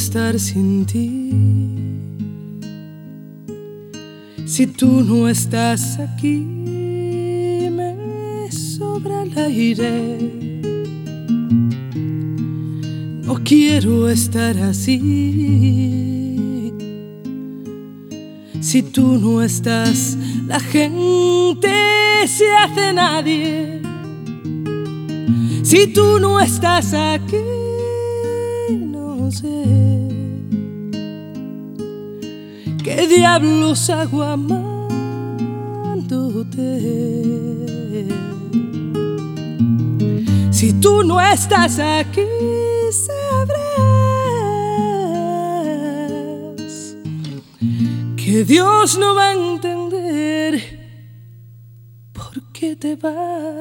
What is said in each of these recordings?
estar sin ti. Si tú no estás aquí, me sobra el aire. No quiero estar así. Si tú no estás, la gente se hace nadie. Si tú no estás aquí, no sé qué diablos hago amándote. Si tú no estás aquí, sabrás que Dios no va a entender por qué te vas.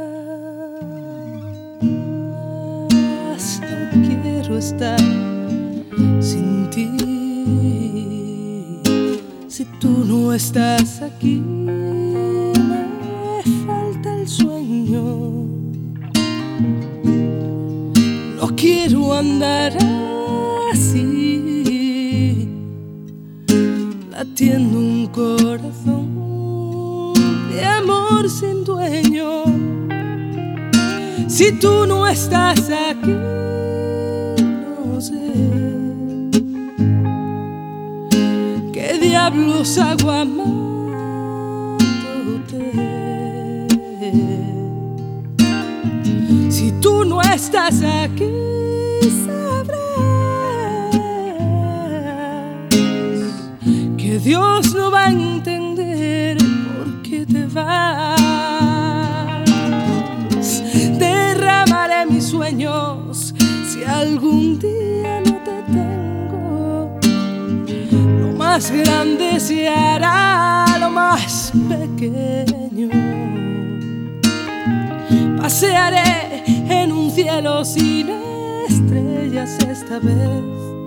No quiero estar sin ti. Si tú no estás aquí, me falta el sueño. No quiero andar así, latiendo un corazón de amor sin dueño. Si tú no estás aquí, no sé qué diablos hago amándote. Si tú no estás aquí, sabrás que Dios no va a entender por qué te vas. Derramaré mis sueños si algún día no te tengo. Lo más grande se hará lo más pequeño. Pasearé en un cielo sin estrellas esta vez,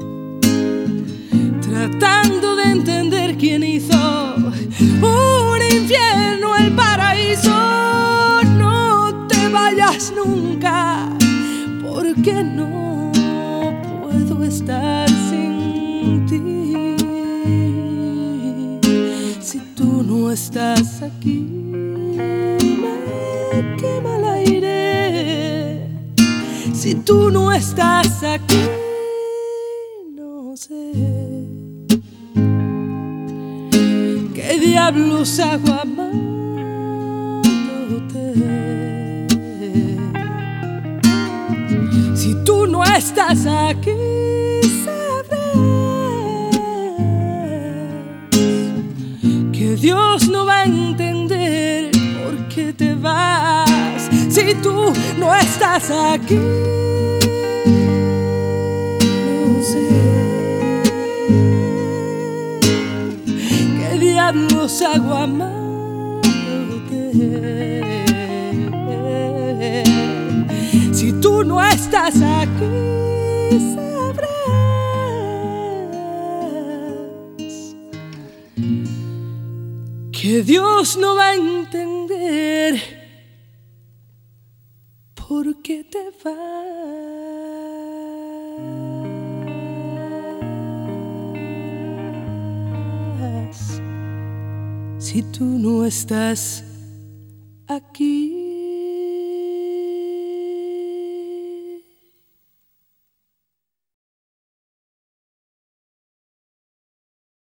tratando de entender quién hizo un infierno el paraíso. No te vayas nunca, porque no puedo estar sin ti. Si tú no estás aquí, me quema el aire. Si tú no estás aquí, no sé qué diablos hago amándote. Si tú no estás aquí, sabrás que Dios no va a entender por qué te vas. Si tú no estás aquí, no sé qué diablos hago amándote. Si tú no estás aquí, sabrás que Dios no va a entender por qué te vas. Si tú no estás aquí.